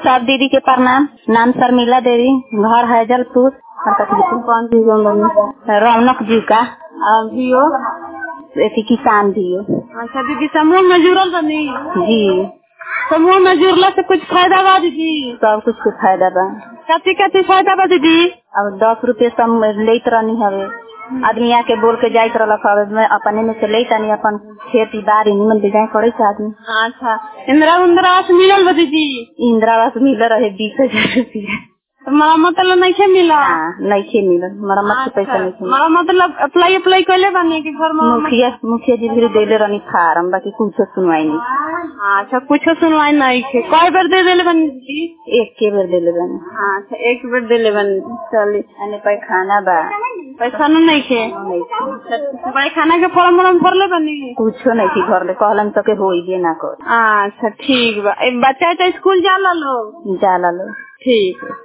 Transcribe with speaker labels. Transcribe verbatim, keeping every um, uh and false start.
Speaker 1: सब दीदी के प्रणाम। नाम शर्मिला देवी, घर हैजलपुर।
Speaker 2: कौन सी
Speaker 1: रौनक जी का
Speaker 2: जियो
Speaker 1: किसान दियो।
Speaker 2: अच्छा दीदी, समूह में जुड़ल बनी
Speaker 1: जी।
Speaker 2: समूह में जुड़ला से कुछ फायदा बा दीदी?
Speaker 1: सब कुछ के फायदा बा।
Speaker 2: कथी कथी फायदा बा दीदी?
Speaker 1: अब दस रुपये सम लेत रहनी हवे, आदमी आके बोल के जाइत रहलक हवे, मैं अपने में से लेता नहीं, अपन खेती बाड़ी निमन डिजाइन करे से आदमी।
Speaker 2: अच्छा, इंदिरा इंदिरा आवास मिलल बा दीदी?
Speaker 1: इंदिरा आवास मिल रहे बीस हजार रुपया।
Speaker 2: हमारा मतलब नहीं खे मिला?
Speaker 1: नहीं खे मिला, मरम्मत के पैसा नहीं खे।
Speaker 2: हमारा मतलब अप्लाई अप्लाई कैले बनी कि घर में?
Speaker 1: मुखिया मुखिया जी भी देले रहनी फार्म, बाकी कुछ सुनवाई नहीं।
Speaker 2: अच्छा, कुछ सुनवाई नहीं खे। कई बार दे देले बनी दीदी?
Speaker 1: एक के बार देले बनी।
Speaker 2: अच्छा, एक बार देले बनी। चली
Speaker 1: अने पैखाना बा,
Speaker 2: पैसा नहीं खे। पैखाना के फॉर्म फॉर्म भरले बनी?
Speaker 1: कुछ नहीं थी भरले, कहलन तो के होई भी ना कर।
Speaker 2: अच्छा ठीक बा। बच्चा तो स्कूल जाला लो?
Speaker 1: जाला लो।
Speaker 2: ठीक है।